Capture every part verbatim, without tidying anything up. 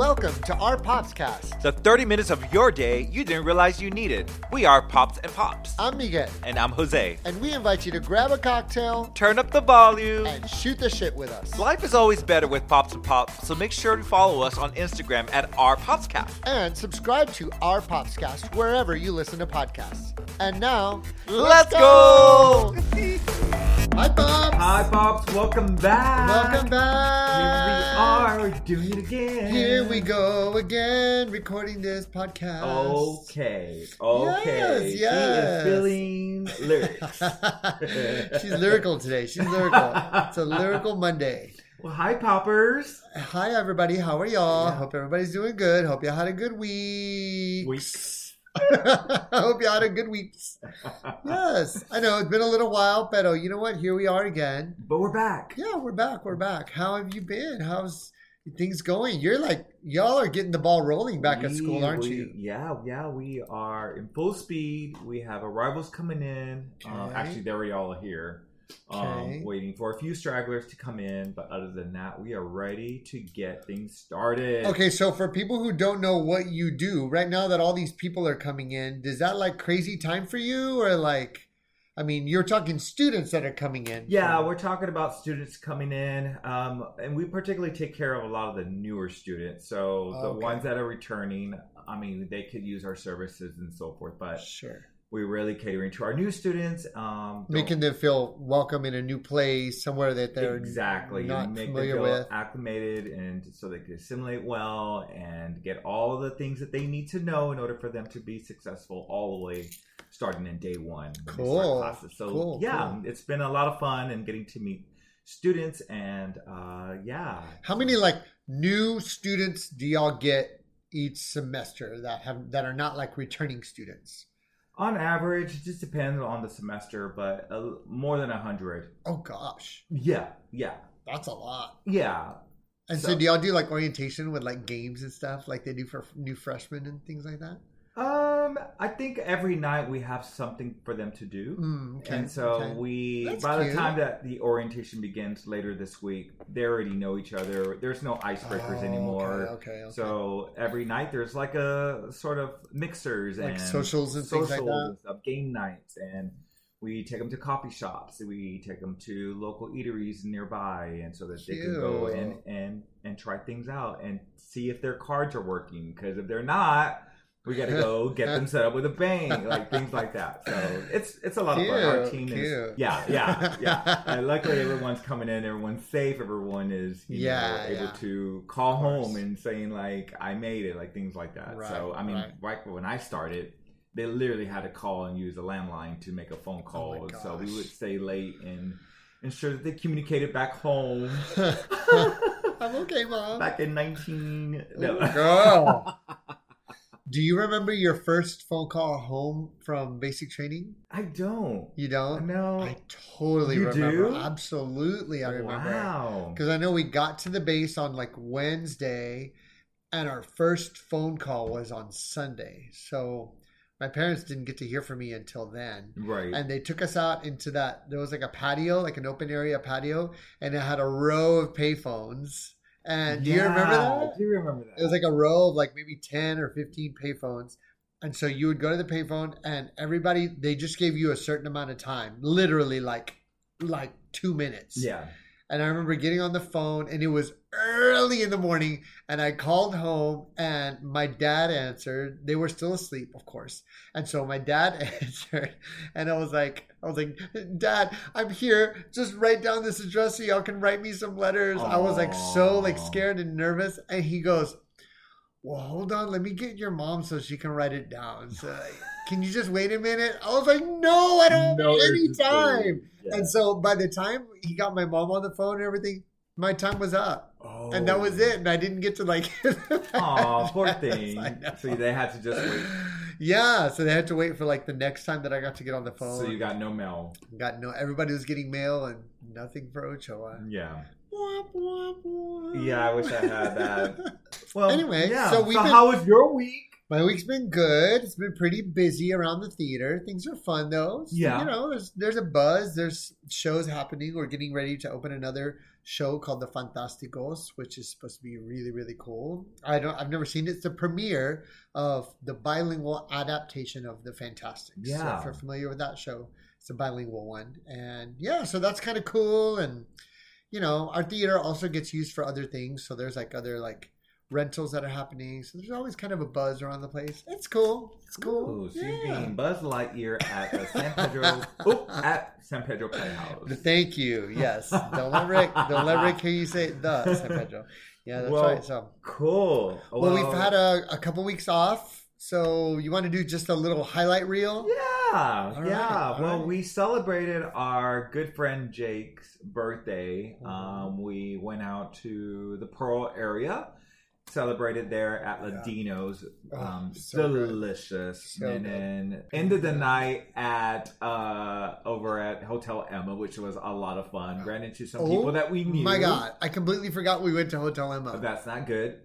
Welcome to our Popscast. The thirty minutes of your day you didn't realize you needed. We are Pops and Pops. I'm Miguel. And I'm Jose. And we invite you to grab a cocktail, turn up the volume, and shoot the shit with us. Life is always better with Pops and Pops, so make sure to follow us on Instagram at our Popscast. And subscribe to our Popscast wherever you listen to podcasts. And now, let's, let's go! go! Hi, Pops! Hi, Pops. Welcome back. Welcome back. Here we are doing it again. Here we go again, recording this podcast. Okay. Okay. Yes, yes. She is feeling lyrics. She's lyrical today. She's lyrical. It's a lyrical Monday. Well, hi, Poppers. Hi, everybody. How are y'all? Yeah. Hope everybody's doing good. Hope you had a good week. Weeks. I hope you had a good week. Yes. I know it's been a little while, but oh, you know what? Here we are again. But we're back. Yeah, we're back. We're back. How have you been? How's things going? You're like, y'all are getting the ball rolling back we, at school, aren't we, you? Yeah, yeah. We are in full speed. We have arrivals coming in. Okay. Uh, actually, they're already all here. Okay. Um, waiting for a few stragglers to come in. But other than that, we are ready to get things started. Okay, so for people who don't know what you do, right now that all these people are coming in, is that like crazy time for you? Or like, I mean, you're talking students that are coming in. Yeah, so. we're talking about students coming in. Um, and we particularly take care of a lot of the newer students. So the Okay. ones that are returning, I mean, they could use our services and so forth. But Sure. we're really catering to our new students. Um, Making them feel welcome in a new place, somewhere that they're exactly not you make familiar them feel with. acclimated, and so they can assimilate well and get all of the things that they need to know in order for them to be successful all the way starting in day one. when they start Cool. classes. So Cool, yeah, cool. it's been a lot of fun and getting to meet students and uh, yeah. How many like new students do y'all get each semester that have that are not like returning students? On average, it just depends on the semester, but uh, more than a hundred. Oh gosh, Yeah, yeah, that's a lot. yeah. And so, So- do y'all do like orientation with like games and stuff like they do for new freshmen and things like that? Um, I think every night we have something for them to do. Mm, okay, And so okay. we, That's by cute. the time that the orientation begins later this week, they already know each other. There's no icebreakers Oh, anymore. Okay, okay, okay. So every night there's like a sort of mixers Like and socials and things like socials that? and stuff, game nights, and we take them to coffee shops. We take them to local eateries nearby, and so that they can go Cute. in and and try things out and see if their cards are working. Because if they're not, we got to go get them set up with a bang, like things like that. So it's it's a lot of fun. Our Cute, team cute. is yeah, yeah, yeah. And luckily everyone's coming in, everyone's safe, everyone is you Yeah, know, able yeah. to call Of course. home and saying like I made it, like things like that. Right, so I mean, right. right when I started, they literally had to call and use a landline to make a phone call. Oh my So we gosh. would stay late and ensure that they communicated back home. I'm okay, Mom. Back in nineteen. No. Ooh, girl. Do you remember your first phone call home from basic training? I don't. You don't? No. I totally You remember. do? Absolutely, I remember. Wow. Because I know we got to the base on like Wednesday, and our first phone call was on Sunday. So my parents didn't get to hear from me until then. Right. And they took us out into that. There was like a patio, like an open area patio, and it had a row of payphones. And do you remember Yeah, that? I do remember that. It was like a row of like maybe ten or fifteen payphones. And so you would go to the payphone and everybody, they just gave you a certain amount of time, literally like, like two minutes. Yeah. And I remember getting on the phone and it was early in the morning and I called home and my dad answered. They were still asleep, of course. And so my dad answered and I was like, I was like, Dad, I'm here. Just write down this address so y'all can write me some letters. I was like so like scared and nervous. And he goes, well, hold on. Let me get your mom so she can write it down. So like, can you just wait a minute? I was like, no, I don't No have any urgency. time. Yeah. And so by the time he got my mom on the phone and everything, my time was up. Oh. And that was it. And I didn't get to like... Aw, poor Yes, thing. I know. So they had to just wait. Yeah, so they had to wait for like the next time that I got to get on the phone. So you got no mail. Got no... Everybody was getting mail and nothing for Ochoa. Yeah. Wah, wah, wah. Yeah, I wish I had that. Well, Anyway, yeah. so So, we've been- how was your week? My week's been good. It's been pretty busy around the theater. Things are fun though. So, Yeah. You know, there's there's a buzz. There's shows happening. We're getting ready to open another show called The Fantásticos, which is supposed to be really, really cool. I don't I've never seen it. It's the premiere of the bilingual adaptation of The Fantastics. So Yeah. if you're familiar with that show, it's a bilingual one. And yeah, so that's kind of cool. And you know, our theater also gets used for other things. So there's like other like rentals that are happening. So there's always kind of a buzz around the place. It's cool. It's cool. Ooh, so you're Yeah. being Buzz Lightyear at the San Pedro oh, at San Pedro Playhouse. Thank you. Yes. Don't let Rick don't let Rick hear you say the San Pedro. Yeah, that's Well, right. So Cool. well, we've had a, a couple weeks off. So you want to do just a little highlight reel? Yeah, All yeah. right, all well, right. we celebrated our good friend Jake's birthday. Mhm. Um, we went out to the Pearl area, celebrated there at Yeah. Ladino's. Oh, Um, so good. delicious. So and good. then ended the night at uh over at Hotel Emma, which was a lot of fun. Ran into some Oh, people that we knew. My God, I completely forgot we went to Hotel Emma. That's not good.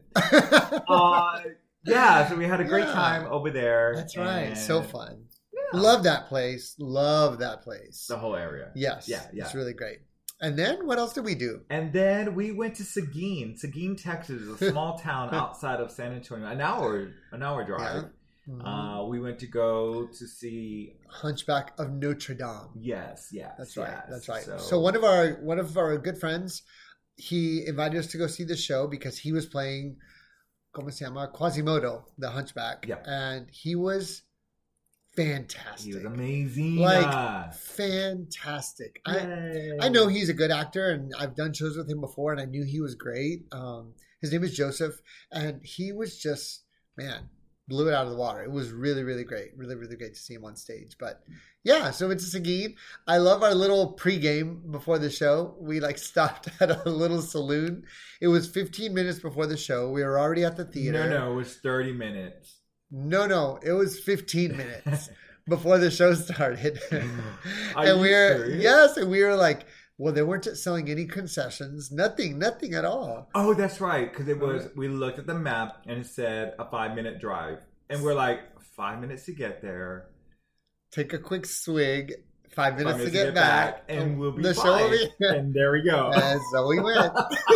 uh, yeah, so we had a great Yeah. time over there. That's right. and So fun. Yeah. Love that place. Love that place. the whole area. Yes. Yeah, yeah. It's really great. And then what else did we do? And then we went to Seguin. Seguin, Texas is a small town outside of San Antonio. An hour, an hour drive. Mhm. Uh, we went to go to see. Hunchback of Notre Dame. Yes, yes, That's right. yes. That's right. So, So, one of our one of our good friends, he invited us to go see the show because he was playing, ¿cómo se llama? Quasimodo, the Hunchback, Yep. and he was fantastic. he was amazing. Like fantastic. I Yay. I know he's a good actor, and I've done shows with him before, and I knew he was great. Um, his name is Joseph, and he was just, man, blew it out of the water. It was really, really great. Really, really great to see him on stage. But yeah, so it's Seguin. I love our little pregame before the show. We like stopped at a little saloon. It was fifteen minutes before the show. We were already at the theater. No, no, it was thirty minutes. No, no, it was fifteen minutes before the show started. Are and you we were, serious? yes, and we were like, well, they weren't selling any concessions, nothing, nothing at all. Oh, that's right. Because it was, we looked at the map and it said a five minute drive. And we're like, five minutes to get there. Take a quick swig, five minutes, Five to, get back, and we'll be the fine. show will be. And there we go. And so we went.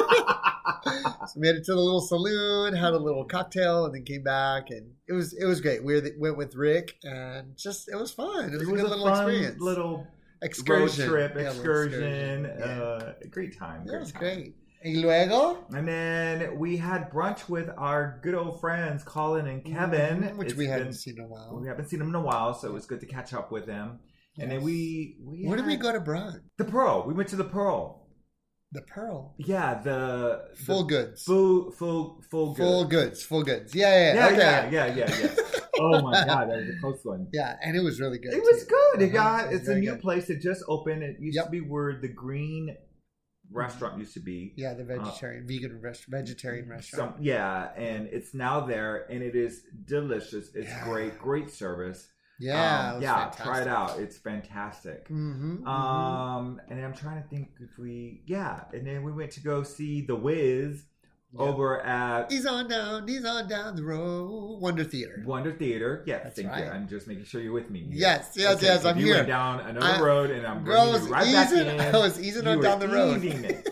So we made it to the little saloon, had a little cocktail, and then came back, and it was it was great. We were, went with Rick, and just it was fun. It was, It a was good a little fun experience, little excursion, road trip, Yeah, little excursion. Yeah. Uh, a great time. Yeah, Great it was time. great. Y luego, And then we had brunch with our good old friends, Colin and Kevin. Mhm, which It's we hadn't been- seen in a while. We haven't seen them in a while, so it was good to catch up with them. And then Yes. we, we Where did we had- go to brunch? The Pearl. We went to the Pearl. The Pearl. Yeah, the Full the goods. full, full, full, good. Full goods. Full goods. Yeah, yeah, Yeah, okay. yeah, yeah, yeah, yeah. Oh my god, that was a close one. Yeah, and it was really good. It was too. good. It Uh-huh. got It was it's a very new good. place that just opened. It used Yep. to be where the Green restaurant used to be. Yeah, the vegetarian, vegan, rest, vegetarian restaurant. Some, yeah, and it's now there, and it is delicious. It's Yeah. great, great service. Yeah, Um, it was yeah. fantastic. Try it out. It's fantastic. Mm-hmm, Um, and I'm trying to think if we, yeah, and then we went to go see The Wiz Yeah. over at He's on down. He's on down the road. Wonder Theater. Wonder Theater. Yeah, That's thank right. you. I'm just making sure you're with me. here. Yes, yes, Okay, yes. so I'm you here. went down another I- road, and I'm Girl, I bringing was you right back easing. in. I was easing You on were down the road. easing it.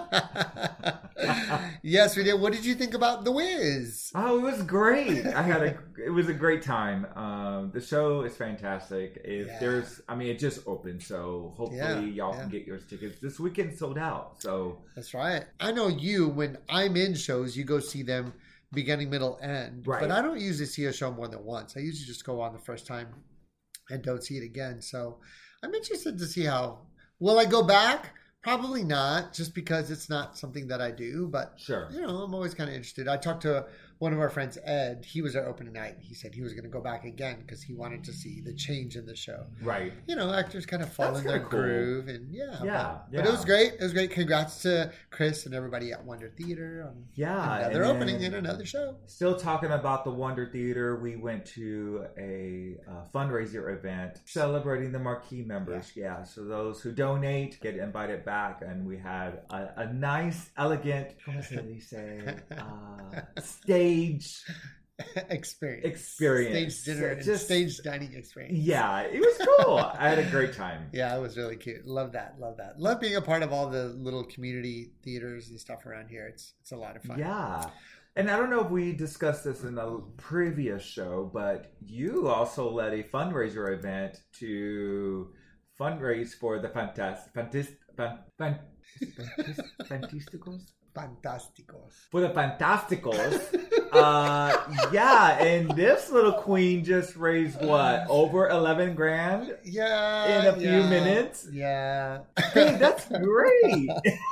Yes, we did. What did you think about The Wiz? Oh, it was great. I had a. It was a great time. Um, the show is fantastic. If Yeah. there's, I mean, it just opened, so hopefully Yeah, y'all yeah. can get your tickets. This weekend sold out, so That's right. I know you, when I'm in shows, you go see them beginning, middle, end. Right. But I don't usually see a show more than once. I usually just go on the first time and don't see it again. So I'm interested to see how. Will I go back? Probably not, just because it's not something that I do. But, sure. you know, I'm always kind of interested. I talked to one of our friends, Ed. He was at opening night. He said he was going to go back again because he wanted to see the change in the show. Right. You know, actors kind of fall That's in their kinda cool. groove, and yeah, Yeah, but, yeah. but it was great. It was great. Congrats to Chris and everybody at Wonder Theater on Yeah. another and opening then- in another show. Still talking about the Wonder Theater, we went to a, uh fundraiser event celebrating the marquee members. Yeah. so those who donate get invited back, and we had a, a nice, elegant, ¿cómo se dice? Uh, stage experience. Experience. Stage dinner and Just- stage dining experience. Yeah, it was cool. I had a great time. Yeah, it was really cute. Love that. Love that. Love being a part of all the little community theaters and stuff around here. It's it's a lot of fun. Yeah. And I don't know if we discussed this in a previous show, but you also led a fundraiser event to fundraise for the Fantastic Fantast fan, fan, Fantasticals? Fantasticos. For the Fantasticals. uh, yeah, and this little queen just raised what? Over eleven grand Yeah. in a few yeah, minutes? Yeah. Hey, that's great.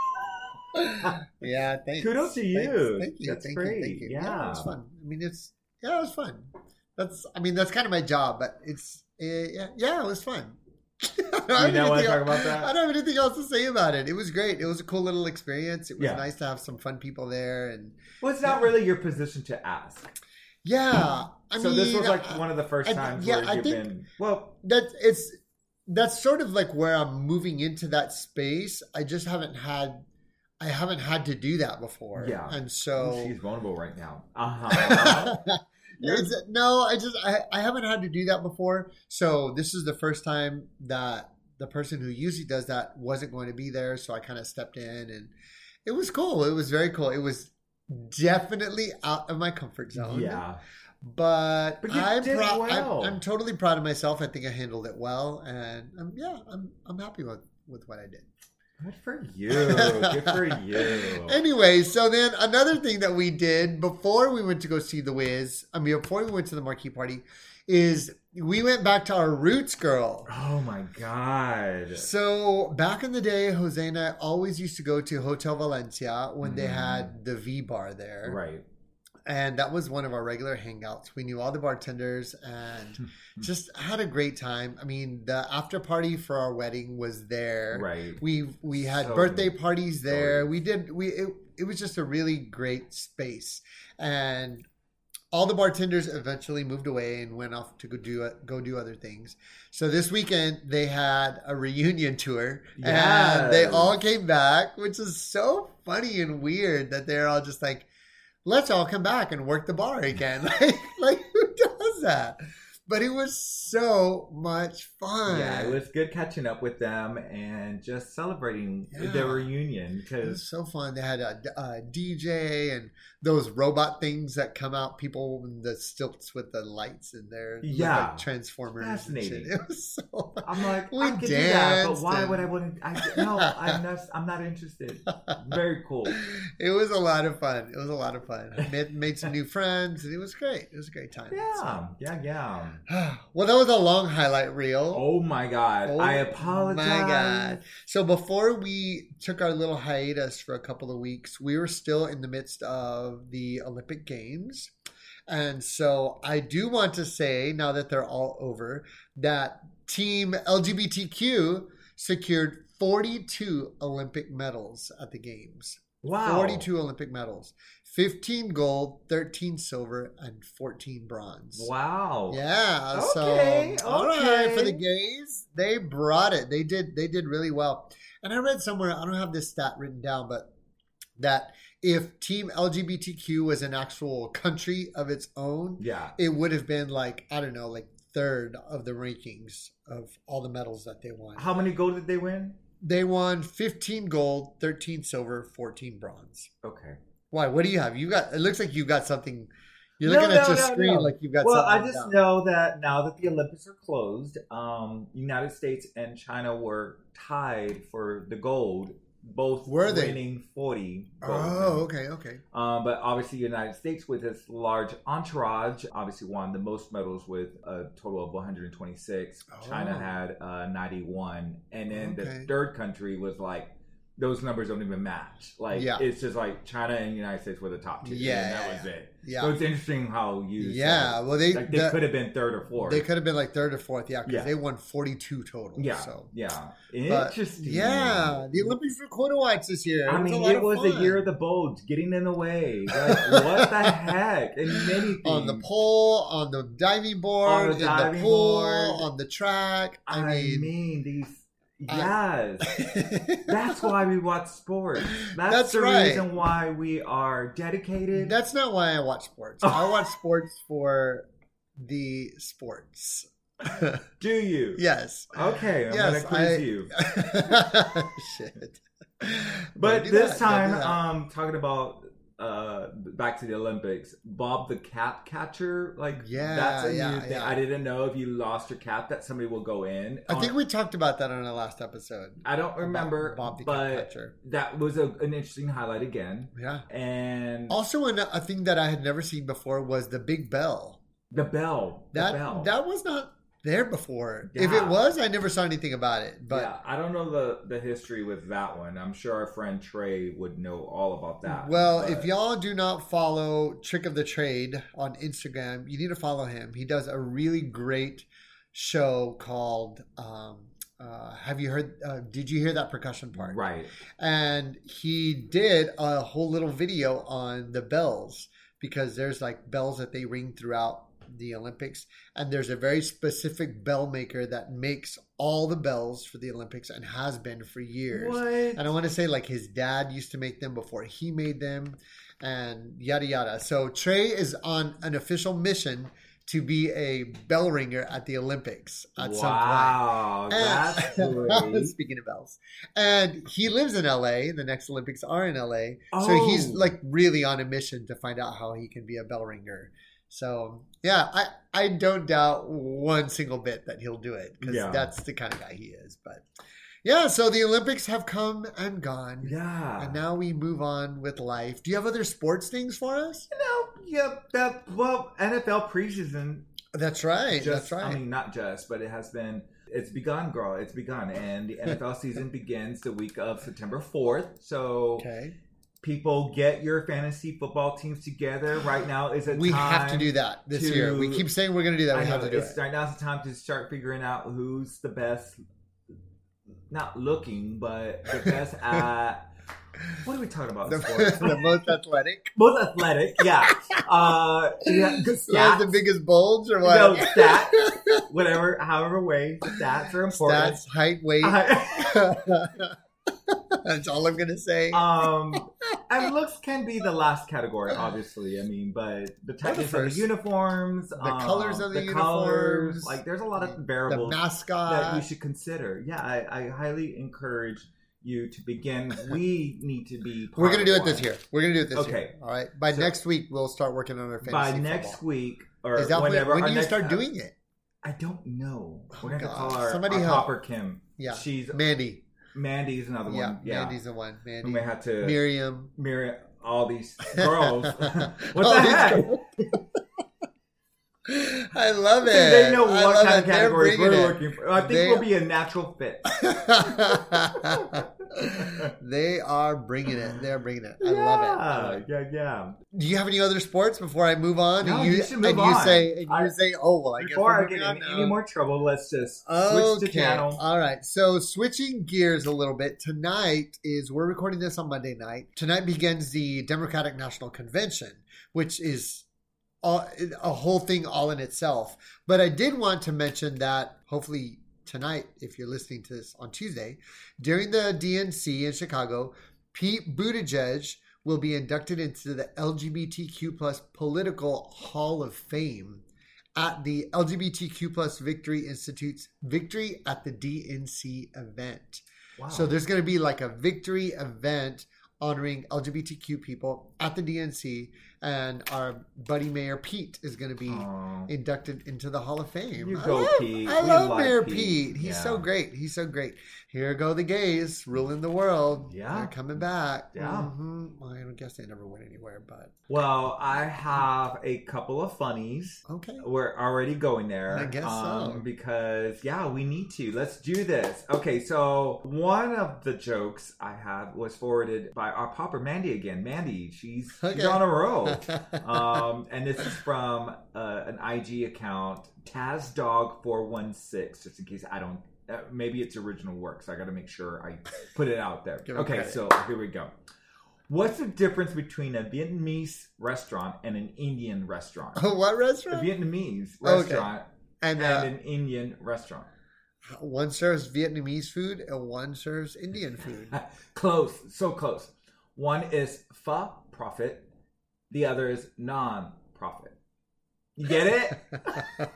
Yeah, thanks. Kudos to Thanks. you. Thank you. That's thank great. you. Thank you. Yeah. it was fun. I mean, it's yeah, it was fun. That's I mean, that's kind of my job, but it's uh, yeah, yeah, it was fun. I don't You have know what anything I talk else- about that? I don't have anything else to say about it. It was great. It was a cool little experience. It was Yeah. nice to have some fun people there, and Well, it's not really your position to ask. yeah. I so mean, this was like I- one of the first I- times yeah, where I you've think- been well. that it's that's sort of like where I'm moving into that space. I just haven't had I haven't had to do that before. Yeah. And so She's vulnerable right now. Uh huh. It's- no, I just I, I haven't had to do that before. So this is the first time that the person who usually does that wasn't going to be there. So I kind of stepped in, and it was cool. It was very cool. It was definitely out of my comfort zone. Yeah. But, But you I'm, did proud. well. I'm, I'm totally proud of myself. I think I handled it well, and um, yeah, I'm I'm happy with with what I did. Good for you. Good for you. Anyway, so then another thing that we did before we went to go see The Wiz, I mean, before we went to the marquee party, is we went back to our roots, girl. Oh my god. So back in the day, Jose and I always used to go to Hotel Valencia when they Mm. had the V Bar there. Right. And that was one of our regular hangouts. We knew all the bartenders and just had a great time. I mean, the after party for our wedding was there. Right. We we had So birthday many parties there. stories. We did we it, it was just a really great space. And all the bartenders eventually moved away and went off to go do go do other things. So this weekend they had a reunion tour, and they Yes. all came back, which is so funny and weird that they're all just like, let's all come back and work the bar again. like, like who does that? But it was so much fun. Yeah, it was good catching up with them and just celebrating Yeah. their reunion It because was so fun. They had a, a D J and those robot things that come out, people in the stilts with the lights in there. Look Yeah. like Transformers. And shit. Fascinating. It was so fun. I'm like, We I could do that, but danced why and- would I want to? I, no, I'm not. I'm not interested. Very cool. It was a lot of fun. It was a lot of fun. I made, made some new friends, and it was great. It was a great time. Yeah, yeah, yeah. So- well, that was a long highlight reel. Oh my god, Oh I apologize. My God. So before we took our little hiatus for a couple of weeks, we were still in the midst of the Olympic Games. And so I do want to say, now that they're all over, that Team L G B T Q secured forty-two Olympic medals at the Games. Wow, forty-two Olympic medals. fifteen gold, thirteen silver, and fourteen bronze. Wow. Yeah. Okay, So all right, okay. for the gays, they brought it. They did. They did really well. And I read somewhere, I don't have this stat written down, but that if Team L G B T Q was an actual country of its own, Yeah. it would have been like, I don't know, like third of the rankings of all the medals that they won. How many gold did they win? They won fifteen gold, thirteen silver, fourteen bronze. Okay. Why? What do you have? You got? It looks like you got something. You're No, looking at no, your no, screen no. like you've got Well, I something. just down. know that now that the Olympics are closed, um, United States and China were tied for the gold, both Were they? winning forty gold. Oh, okay, okay. Um, but obviously, United States, with its large entourage, obviously won the most medals with a total of one hundred twenty-six. Oh. China had uh, ninety-one, and then Okay. the third country was like, those numbers don't even match. Like, Yeah. it's just like China and United States were the top two, Yeah, and that yeah, was it. Yeah. So it's interesting how you Yeah, said, well, they like they the- could have been third or fourth. they could have been like third or fourth, yeah, because Yeah. they won forty-two total. yeah, So. yeah, But, interesting. yeah, the Olympics were quota whites this year. I It was mean, a lot it of was fun. the year of the boats getting in the way. Like, what the heck? And many things. On the pole, on the diving board, On the in diving the pool, board. on the track. I, I mean, mean, these. Yes. That's why we watch sports. That's, That's the right. reason why we are dedicated. That's not why I watch sports. I watch sports for the sports. Do you? Yes. Okay, I'm yes, gonna quiz I... you. Shit. But do this that. time, Don't do that. um, talking about uh, back to the Olympics, Bob the Cap Catcher, like Yeah, that's a yeah, new thing. yeah. I didn't know if you lost your cap that somebody will go in. I on- think we talked about that on our last episode. I don't remember, Bob the but Catcher. that was a, an interesting highlight again. Yeah. And Also, an, a thing that I had never seen before was the Big Bell. the bell, the That bell. that was not there before. If Yeah. it was, I never saw anything about it. But yeah, I don't know the, the history with that one. I'm sure our friend Trey would know all about that. well, but- if y'all do not follow Trick of the Trade on Instagram, you need to follow him. He does a really great show called. Um, uh, have you heard? Uh, did you hear that percussion part? Right. And he did a whole little video on the bells because there's like bells that they ring throughout the Olympics, and there's a very specific bell maker that makes all the bells for the Olympics and has been for years. What? And I want to say like his dad used to make them before he made them, and yada yada. So Trey is on an official mission to be a bell ringer at the Olympics at some point. Wow, that's And- great. Speaking of bells, and he lives in L A. The next Olympics are in L A, so Oh. he's like really on a mission to find out how he can be a bell ringer. So yeah, I I don't doubt one single bit that he'll do it because Yeah. that's the kind of guy he is. But yeah, so the Olympics have come and gone, Yeah. and now we move on with life. Do you have other sports things for us? You know, yeah, that, well, N F L preseason. That's right. Just, that's right. I mean, not just, but it has been, it's begun, girl. It's begun. And the N F L season begins the week of September fourth. So okay. people, get your fantasy football teams together. Right now is a We time have to do that this to- year. We keep saying we're going to do that. We I have know, to do it's, it. Right now is the time to start figuring out who's the best, not looking, but the best at, what are we talking about? The, sports? the most athletic. Most athletic, yeah. Uh, yeah, good Who has the stats. biggest bulge or what? No, stats. Whatever, however way, stats are important. Stats, height, weight. I- That's all I'm going to say. um, and looks can be the last category, obviously. I mean, but the tightness of the first. uniforms, The um, colors of the colors, uniforms, like there's a lot of the variables that you mascot. should consider. Yeah, I, I highly encourage you to begin. We need to be. We're part going to do of it this one. year. We're going to do it this Okay. year. All right. By So- next week, we'll start working on our fantasy By next football. week or Is that when, whenever. when our do you next- start doing it? I don't know. Oh, We're gonna God. call our, Somebody our help. Copper Kim. Yeah. She's Mandy. Mandy's another Yeah, one. Yeah, Mandy's the one. Mandy. we may have to Miriam. mirror all these girls. what All the these heck? girls. I love it. See, they know I what love kind it. of They're categories we're bringing it. looking for. I think They- we'll be a natural fit. They are bringing it. They're bringing it. I love it. I love it. Yeah, yeah. Do you have any other sports before I move on? No, and you, you should move and you on. say, and you I- say, oh well, I guess Before we're I moving get on in now. any more trouble, let's just Okay. switch the channel. All right. So switching gears a little bit. Tonight is we're recording this on Monday night. Tonight begins the Democratic National Convention, which is all, a whole thing all in itself. But I did want to mention that hopefully tonight, if you're listening to this on Tuesday, during the D N C in Chicago, Pete Buttigieg will be inducted into the L G B T Q plus Political Hall of Fame at the L G B T Q plus Victory Institute's Victory at the D N C event. Wow. So there's going to be like a victory event honoring L G B T Q people at the D N C, and our buddy Mayor Pete is going to be Aw. inducted into the Hall of Fame. You I go, love, Pete. I We love like Mayor Pete. Pete. He's Yeah. so great. He's so great. Here go the gays ruling the world. Yeah. They're coming back. Yeah. hmm Well, I don't guess they never went anywhere, but Well, I have a couple of funnies. okay. We're already going there. I guess um, so. Because, yeah, we need to. Let's do this. Okay, so one of the jokes I had was forwarded by our popper, Mandy again. Mandy, she's, she's Okay. on a roll. um, and this is from uh, an I G account, Taz Dog four one six, just in case I don't, uh, maybe it's original work, so I got to make sure I put it out there. Give it Okay, credit. so here we go. What's the difference between a Vietnamese restaurant and an Indian restaurant? what A restaurant? Vietnamese Okay. restaurant And, and uh, an Indian restaurant. One serves Vietnamese food and one serves Indian food. Close, so close. One is for profit, the other is non-profit. You get it?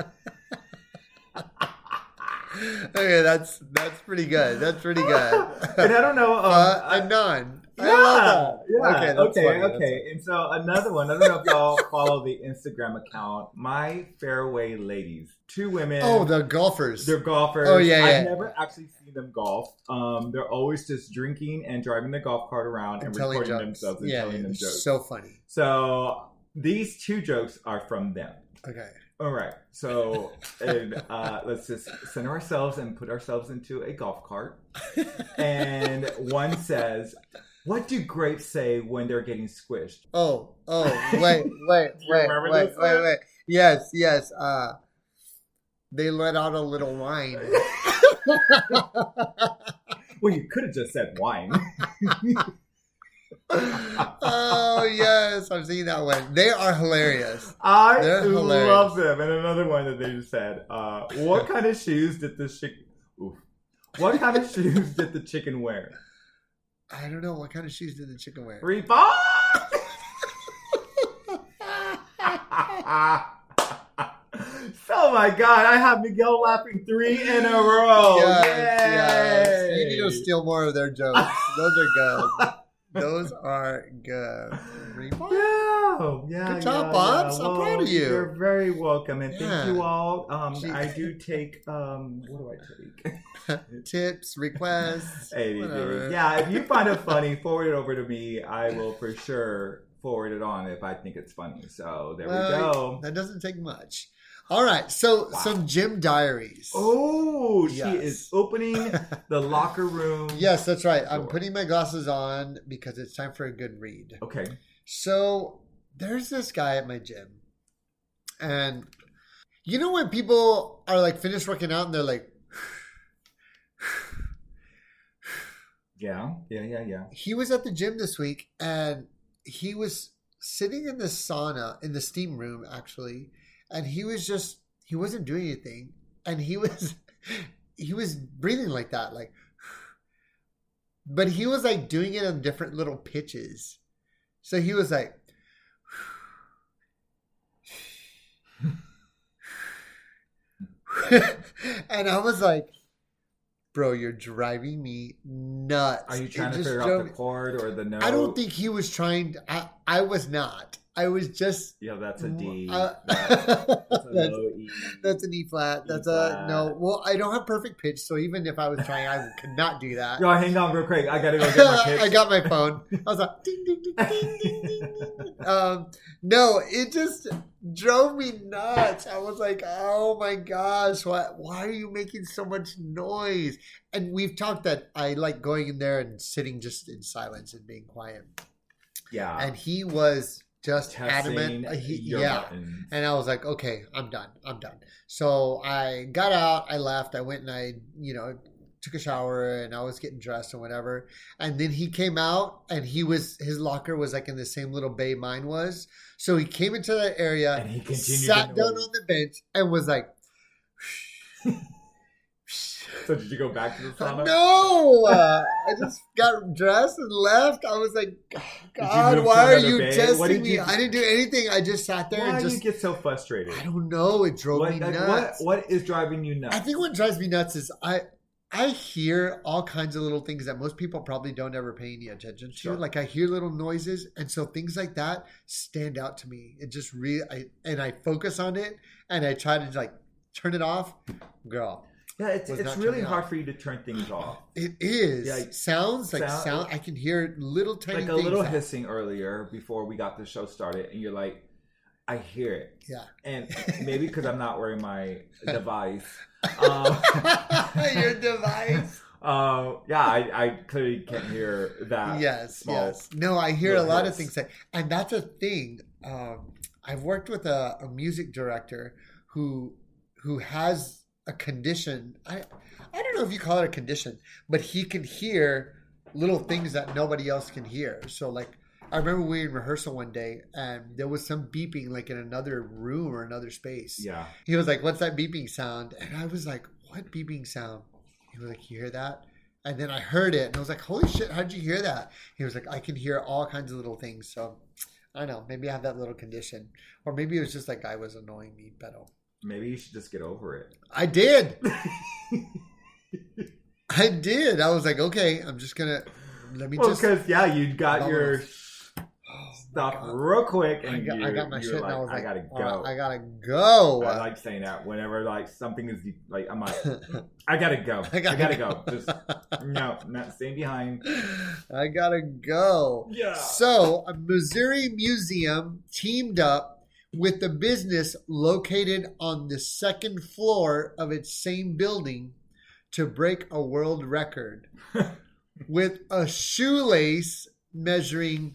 Okay, that's that's pretty good. That's pretty good. And I don't know. Um, uh, I, a non. yeah, I love that. yeah. Okay, that's okay, funny. That's okay. And so another one. I don't know if y'all follow the Instagram account, My Fairway Ladies. Two women. Oh, the golfers. They're golfers. Oh, yeah, yeah. I've never actually seen them golf. Um, they're always just drinking and driving the golf cart around and, And telling recording jokes. themselves and Yeah, telling them it's jokes. so funny. So these two jokes are from them. Okay. All right. So and, uh, let's just center ourselves and put ourselves into a golf cart. And one says, "What do grapes say when they're getting squished?" Oh, oh, wait, wait, Do you wait, remember wait, this wait, one? wait. Yes, yes. Uh, they let out a little wine. Well, you could have just said wine. Oh yes, I've seen that one. They are hilarious. I They're hilarious. love them. And another one that they just said, uh, what kind of shoes did the chicken... Oof. What kind of shoes did the chicken wear? I don't know what kind of shoes did the chicken wear. Reebok! Oh my God, I have Miguel laughing three in a row. Yes, Yay! yes. You need to steal more of their jokes. Those are good. Those are good. Reebok? Yeah, yeah, Good job, yeah, Bobs. yeah. I'm proud of you. You're very welcome, and Yeah. thank you all. Um, Gee. I do take. Um, what do I take? Tips, requests, Anything. whatever. Yeah, if you find it funny, forward it over to me. I will for sure forward it on if I think it's funny. So there Well, we go. That doesn't take much. All right, so Wow. some gym diaries. Oh, she Yes. is opening the locker room. Yes, that's right. I'm door. putting my glasses on because it's time for a good read. Okay. So there's this guy at my gym, and you know when people are like finished working out and they're like, Yeah. Yeah. Yeah. Yeah. he was at the gym this week and he was sitting in the sauna in the steam room actually, and he was just he wasn't doing anything, and he was he was breathing like that, like, but he was like doing it on different little pitches. So he was like, and I was like, bro, you're driving me nuts. Are you It trying to just figure drove out me- the chord or the note? I don't think he was trying to, I, I was not. I was just. Yeah, that's a D. Uh, That- that's a that's, low E. that's an E flat. That's a E-flat. no. Well, I don't have perfect pitch, so even if I was trying, I could not do that. Yo, hang on real quick. I gotta go get my pitch. I got my phone. I was like, ding, ding, ding, ding, ding, ding, ding. Um, no, it just drove me nuts. I was like, oh my gosh, why, why are you making so much noise? And we've talked that I like going in there and sitting just in silence and being quiet. Yeah. And he was just Testing adamant. Uh, He, your yeah. buttons. And I was like, okay, I'm done. I'm done. So I got out, I left, I went and I, you know, took a shower and I was getting dressed and whatever. And then he came out and he was, his locker was like in the same little bay mine was. So he came into that area, And he continued sat to down noise. on the bench and was like, So did you go back to the sauna? no, uh, I just got dressed and left. I was like, God, move to why are another you bay? What testing did me? you- I didn't do anything. I just sat there Why and do just, you get so frustrated? I don't know. It drove What, me like, nuts. what, what is driving you nuts? I think what drives me nuts is I I hear all kinds of little things that most people probably don't ever pay any attention to. Sure. Like I hear little noises, and so things like that stand out to me. It just really, I, and I focus on it, and I try to like turn it off. Girl, Yeah, it's, was it's not really turning hard off. for you to turn things off. it is Yeah, like, sounds like sound- sound. I can hear little tiny Like a things. little that- hissing earlier before we got the show started, and you're like, I hear it. Yeah. And maybe because I'm not wearing my device. Um, Your device. Uh, yeah, I, I clearly can't hear that. Yes, small yes. No, I hear a little lot of hiss. things that, and that's a thing. Um, I've worked with a, a music director who who has a condition. I I don't know if you call it a condition, but he can hear little things that nobody else can hear. So like I remember we were in rehearsal one day and there was some beeping like in another room or another space. Yeah. He was like, "What's that beeping sound?" And I was like, what beeping sound? He was like, you hear that? And then I heard it, and I was like, holy shit, how'd you hear that? He was like, I can hear all kinds of little things. So, I don't know. Maybe I have that little condition. Or maybe it was just that guy was annoying me, but maybe you should just get over it. I did. I did. I was like, okay, I'm just going to, let me well, just. because, yeah, you got your oh, stuff real quick. And I got, you, I got my shit, like, and I was like, I gotta oh, go. I gotta go. I like saying that whenever like something is like, I'm like, I gotta go. I gotta, I gotta go. go. Just, no, not staying behind. I gotta go. Yeah. So, a Missouri museum teamed up with the business located on the second floor of its same building to break a world record with a shoelace measuring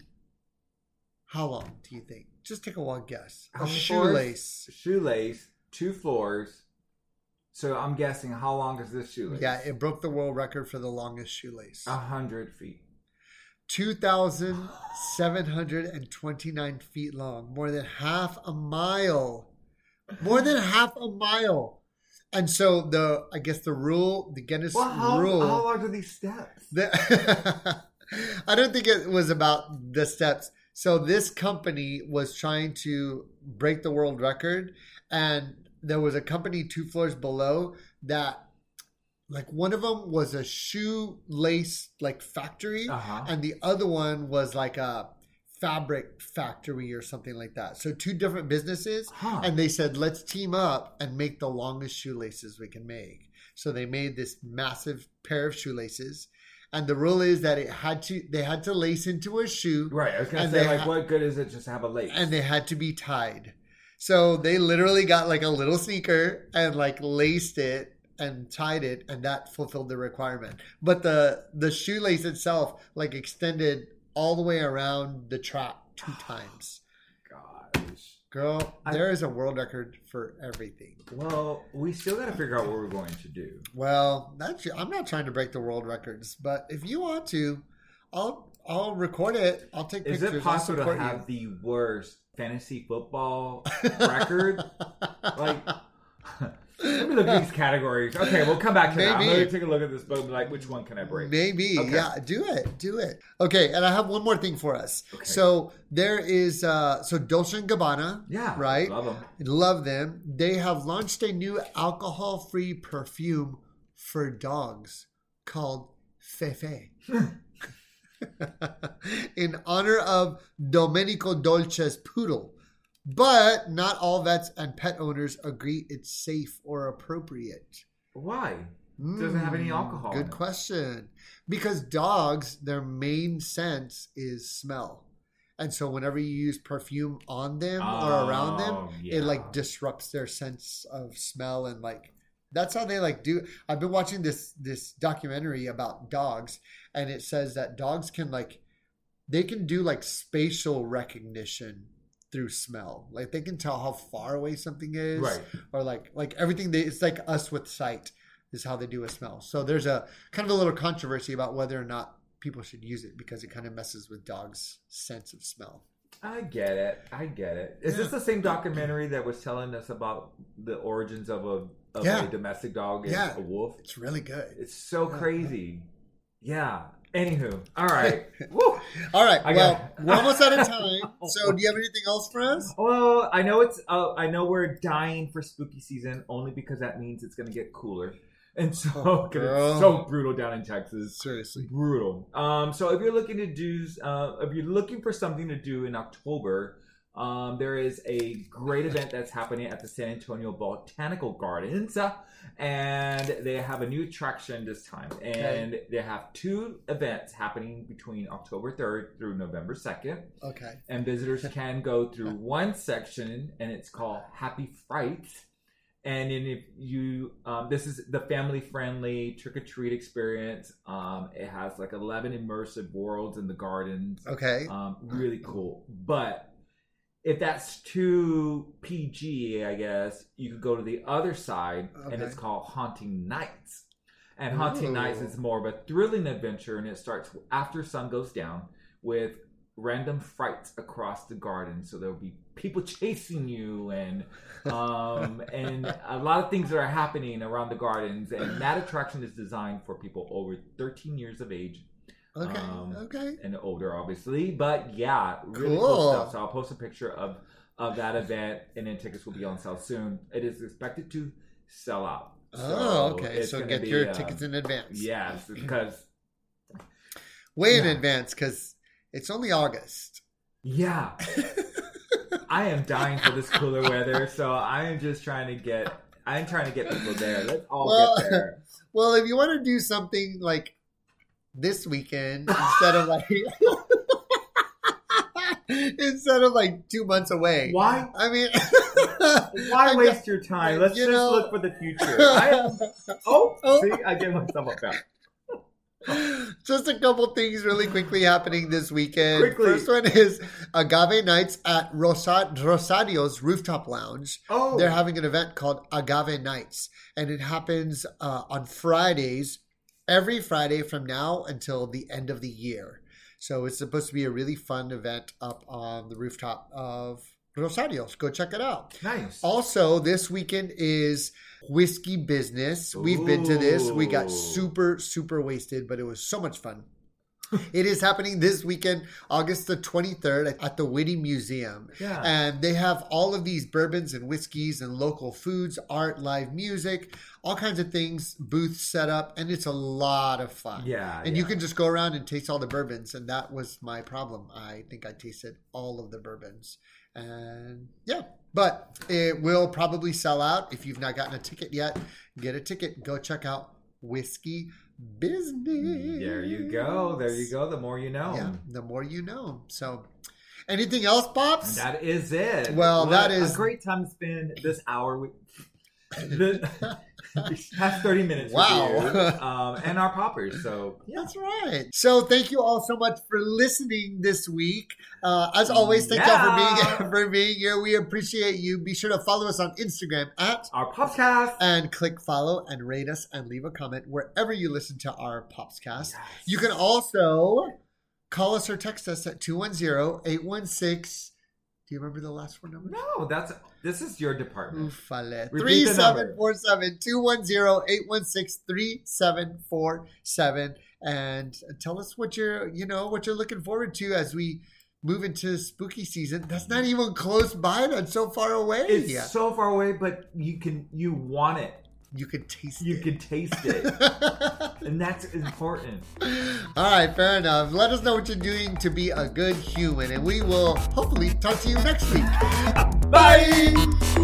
how long do you think? Just take a wild guess. How a many shoelace. Floors? Shoelace, two floors. So I'm guessing how long is this shoelace? Yeah, it broke the world record for the longest shoelace. A hundred feet. two thousand seven hundred twenty-nine feet long. More than half a mile. More than half a mile. And so the, I guess the rule, the Guinness well, how, rule. How long are these steps? The, I don't think it was about the steps. So this company was trying to break the world record, and there was a company two floors below that, like, one of them was a shoelace like factory, uh-huh. and the other one was like a fabric factory or something like that. So two different businesses, huh. and they said, let's team up and make the longest shoelaces we can make. So they made this massive pair of shoelaces. And the rule is that it had to, they had to lace into a shoe. Right. I was going to and say, they like, ha- what good is it just to have a lace? And they had to be tied. So they literally got like a little sneaker and like laced it and tied it, and that fulfilled the requirement. But the the shoelace itself like extended all the way around the track two times. Gosh. Girl, I, there is a world record for everything. Well, we still got to figure out what we're going to do. Well, that's I'm not trying to break the world records, but if you want to, I'll I'll record it. I'll take is pictures. Is it possible to you. have the worst fantasy football record? Like, let me look at these categories. Okay, we'll come back to Maybe. that. I'm going to take a look at this book and be like, which one can I break? Maybe. Okay. Yeah, do it. Do it. Okay, and I have one more thing for us. Okay. So there is, uh, so Dolce and Gabbana. Yeah. Right? Love them. Love them. They have launched a new alcohol-free perfume for dogs called Fefe. In honor of Domenico Dolce's poodle. But not all vets and pet owners agree it's safe or appropriate. Why? It doesn't have any alcohol. Good in it. question. Because dogs, their main sense is smell. And so whenever you use perfume on them oh, or around them, yeah. it like disrupts their sense of smell, and like that's how they like do. I've been watching this this documentary about dogs, and it says that dogs can like they can do like spatial recognition through smell. Like they can tell how far away something is, right? Or like like everything. They it's like us with sight is how they do a smell. So there's a kind of a little controversy about whether or not people should use it because it kind of messes with dogs' sense of smell. I get it. I get it. Is Yeah. this the same documentary that was telling us about the origins of a of Yeah. a domestic dog and Yeah. a wolf? It's really good. It's so Yeah. crazy. Yeah. Anywho, all right. Woo. All right. I Well, got- we're almost out of time. So do you have anything else for us? Well, I know it's. Uh, I know we're dying for spooky season only because that means it's going to get cooler, and so Oh, 'cause girl. it's so brutal down in Texas. Seriously. Brutal. Um, so if you're looking to do, uh, if you're looking for something to do in October, um, there is a great event that's happening at the San Antonio Botanical Gardens, uh, and they have a new attraction this time. And Okay. they have two events happening between October third through November second. Okay. And visitors can go through one section, and it's called Happy Frights. And then if you, um, this is the family-friendly trick-or-treat experience. Um, it has like eleven immersive worlds in the gardens. Okay. Um, really cool. But if that's too P G, I guess, you could go to the other side, and Okay. it's called Haunting Nights. And Haunting Ooh. Nights is more of a thrilling adventure, and it starts after sun goes down with random frights across the garden. So there'll be people chasing you and um, and a lot of things that are happening around the gardens. And that attraction is designed for people over thirteen years of age. Okay. Um, okay. And older, obviously. But yeah, really cool. Cool stuff. So I'll post a picture of, of that event, and then tickets will be on sale soon. It is expected to sell out. So oh, okay. So get be, your uh, tickets in advance. Yes, because... Way yeah. in advance, because it's only August. Yeah. I am dying for this cooler weather, so I am just trying to get... I'm trying to get people there. Let's all well, get there. Well, if you want to do something like this weekend instead of like... instead of like two months away. Why? I mean... Why waste your time? Let's you just know, look for the future. I am, oh, oh, see, I gave myself a back. Just a couple things really quickly happening this weekend. Quickly. First one is Agave Nights at Rosa- Rosario's Rooftop Lounge. Oh. They're having an event called Agave Nights, and it happens uh, on Fridays, every Friday from now until the end of the year. So it's supposed to be a really fun event up on the rooftop of Rosario's. Go check it out. Nice. Also, this weekend is Whiskey Business. We've been to this. We got super, super wasted, but it was so much fun. It is happening this weekend, August the twenty-third, at the Whitty Museum. Yeah. And they have all of these bourbons and whiskeys and local foods, art, live music, all kinds of things, booths set up, and it's a lot of fun. Yeah. And yeah. you can just go around and taste all the bourbons, and that was my problem. I think I tasted all of the bourbons. And yeah, but it will probably sell out. If you've not gotten a ticket yet, get a ticket. Go check out Whiskey Business. There you go. There you go. The more you know. Yeah, the more you know. So, anything else, Pops? And that is it. Well, what that is a great time to spend this hour with the past thirty minutes. Wow. With you, um, and our poppers. So yeah. That's right. So thank you all so much for listening this week. Uh, as always, thank Yeah. y'all for being for being here. We appreciate you. Be sure to follow us on Instagram at Our Popscast. and click follow and rate us and leave a comment wherever you listen to our Popscast. Yes. You can also call us or text us at two one zero, eight one six. Do you remember the last four numbers? No, that's this is your department. Ufale. Repeat three the seven four seven, two one zero, eight one six, three seven four seven. And tell us what you're, you know, what you're looking forward to as we move into spooky season. That's not even close by. That's so far away. It's yeah. so far away, but you can you want it. You can taste You it. can taste it. And that's important. All right, fair enough. Let us know what you're doing to be a good human, and we will hopefully talk to you next week. Bye!